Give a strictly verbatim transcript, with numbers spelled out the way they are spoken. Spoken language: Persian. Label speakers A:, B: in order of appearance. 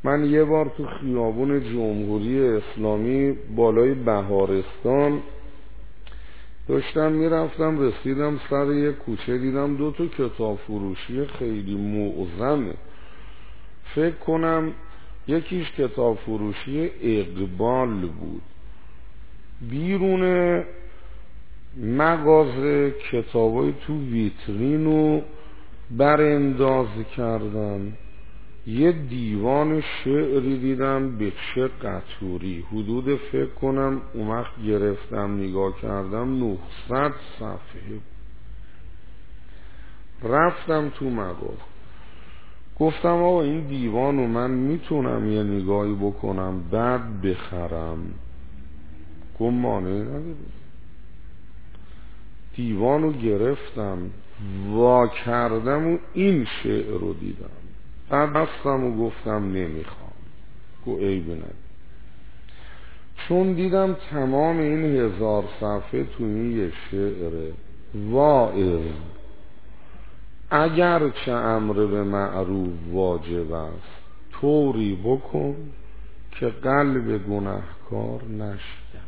A: من یه بار تو خیابون جمهوری اسلامی بالای بهارستان داشتم میرفتم، رسیدم سر یه کوچه، دیدم دو تا کتاب فروشی خیلی معظمه. فکر کنم یکیش کتاب فروشی اقبال بود. بیرون مغازه کتابای تو ویترینو برانداز کردن. یه دیوان شعری دیدم به چه قطوری، حدود فکر کنم اون وقت گرفتم نگاه کردم نهصد صفحه. رفتم تو مغازه گفتم آقا این دیوانو من میتونم یه نگاهی بکنم بعد بخرم؟ گفت مانعی نداره. دیوانو گرفتم وا کردم و این شعر رو دیدم، بعد بستم و گفتم نمیخوام. گفت عیبی نداره. چون دیدم تمام این هزار صفحه تو این یه شعره. واعظ اگر چه امر به معروف واجب است، طوری بکن که قلب گناهکار نشکن.